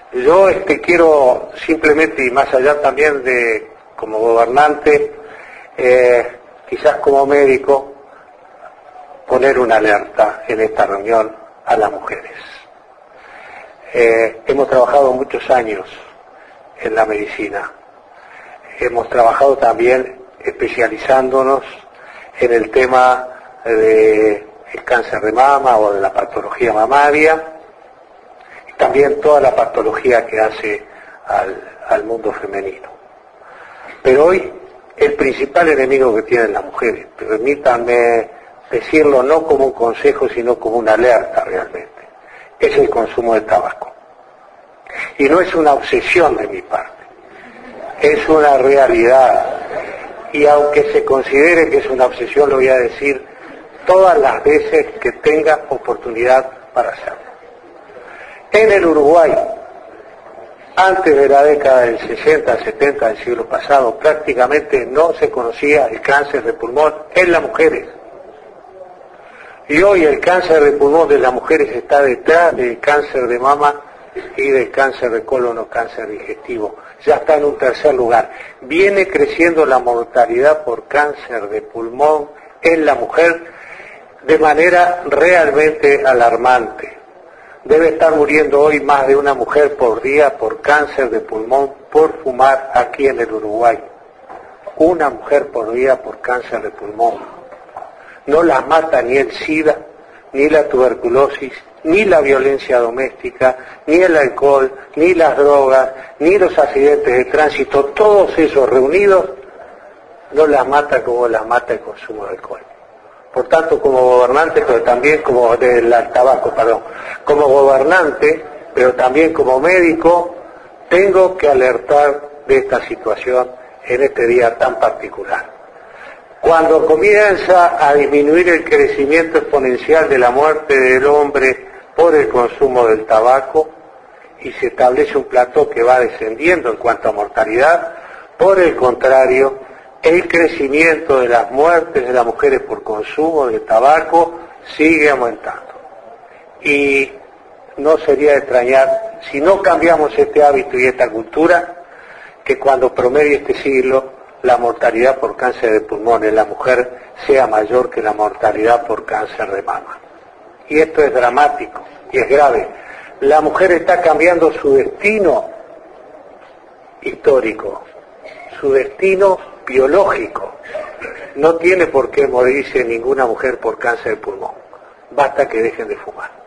Yo quiero simplemente, y más allá también de como gobernante, quizás como médico, poner una alerta en esta reunión a las mujeres. Hemos trabajado muchos años en la medicina. Hemos trabajado también especializándonos en el tema del cáncer de mama o de la patología mamaria, y también toda la patología que hace al mundo femenino. Pero hoy el principal enemigo que tienen las mujeres, permítanme decirlo no como un consejo, sino como una alerta realmente, es el consumo de tabaco. Y no es una obsesión de mi parte, es una realidad. Y aunque se considere que es una obsesión, lo voy a decir todas las veces que tenga oportunidad para hacerlo. En el Uruguay, antes de la década del 60, 70 del siglo pasado, prácticamente no se conocía el cáncer de pulmón en las mujeres. Y hoy el cáncer de pulmón de las mujeres está detrás del cáncer de mama y del cáncer de colon o cáncer digestivo. Ya está en un tercer lugar. Viene creciendo la mortalidad por cáncer de pulmón en la mujer de manera realmente alarmante. Debe estar muriendo hoy más de una mujer por día por cáncer de pulmón por fumar aquí en el Uruguay. Una mujer por día por cáncer de pulmón. No las mata ni el SIDA, ni la tuberculosis, ni la violencia doméstica, ni el alcohol, ni las drogas, ni los accidentes de tránsito, todos esos reunidos no las mata como las mata el consumo de alcohol. Por tanto, como gobernante, pero también como del tabaco, como gobernante, pero también como médico, tengo que alertar de esta situación en este día tan particular. Cuando comienza a disminuir el crecimiento exponencial de la muerte del hombre por el consumo del tabaco y se establece un plató que va descendiendo en cuanto a mortalidad, por el contrario, el crecimiento de las muertes de las mujeres por consumo de tabaco sigue aumentando. Y no sería de extrañar, si no cambiamos este hábito y esta cultura, que cuando promedie este siglo, la mortalidad por cáncer de pulmón en la mujer sea mayor que la mortalidad por cáncer de mama. Y esto es dramático y es grave. La mujer está cambiando su destino histórico, su destino biológico. No tiene por qué morirse ninguna mujer por cáncer de pulmón. Basta que dejen de fumar.